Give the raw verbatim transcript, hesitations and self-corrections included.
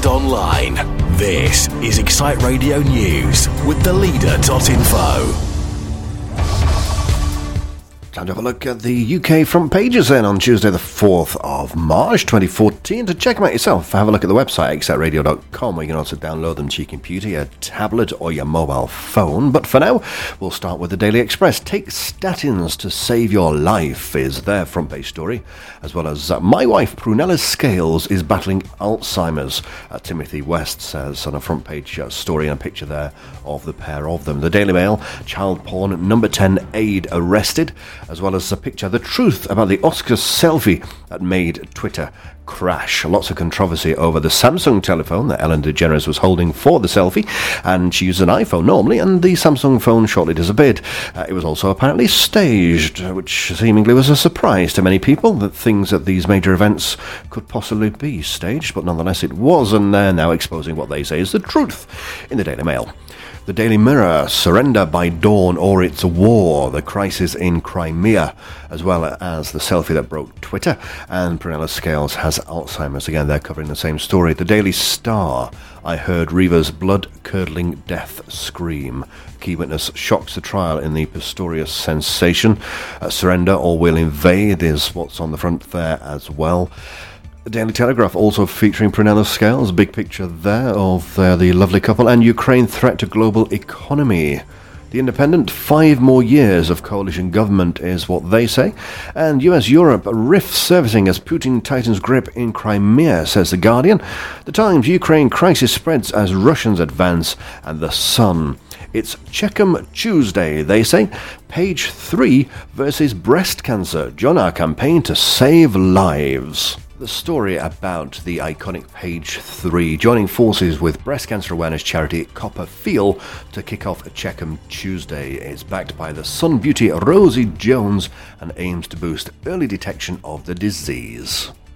online. This is Excite Radio News with the leader dot info. Time to have a look at the U K front pages then on Tuesday the fourth of March twenty fourteen. To check them out yourself, have a look at the website excite radio dot com, where you can also download them to your computer, your tablet or your mobile phone. But for now, we'll start with the Daily Express. Take statins to save your life is their front page story, as well as uh, my wife Prunella Scales is battling Alzheimer's. Uh, Timothy West says on a front page uh, story and a picture there of the pair of them. The Daily Mail, child porn number ten aide arrested, as well as a picture, the truth about the Oscars selfie that made Twitter crash. Lots of controversy over the Samsung telephone that Ellen DeGeneres was holding for the selfie, and she used an iPhone normally, and the Samsung phone shortly disappeared. Uh, it was also apparently staged, which seemingly was a surprise to many people, that things at these major events could possibly be staged, but nonetheless it was, and they're now exposing what they say is the truth in the Daily Mail. The Daily Mirror, surrender by dawn or it's war, the crisis in Crimea, as well as the selfie that broke Twitter, and Prunella Scales has Alzheimer's. Again, they're covering the same story. The Daily Star, I heard Reva's blood-curdling death scream. Key witness shocks the trial in the Pistorius sensation. Uh, surrender or we'll invade is what's on the front there as well. The Daily Telegraph also featuring Prunella Scales, big picture there of uh, the lovely couple, and Ukraine threat to global economy. The Independent, five more years of coalition government is what they say, and U S-Europe rift surfacing as Putin tightens grip in Crimea, says The Guardian. The Times, Ukraine crisis spreads as Russians advance, and The Sun. It's Checkham Tuesday, they say. Page three versus breast cancer. Join our campaign to save lives. The story about the iconic Page three joining forces with breast cancer awareness charity Copper Feel to kick off a Checkham Tuesday. It's backed by the Sun Beauty Rosie Jones and aims to boost early detection of the disease.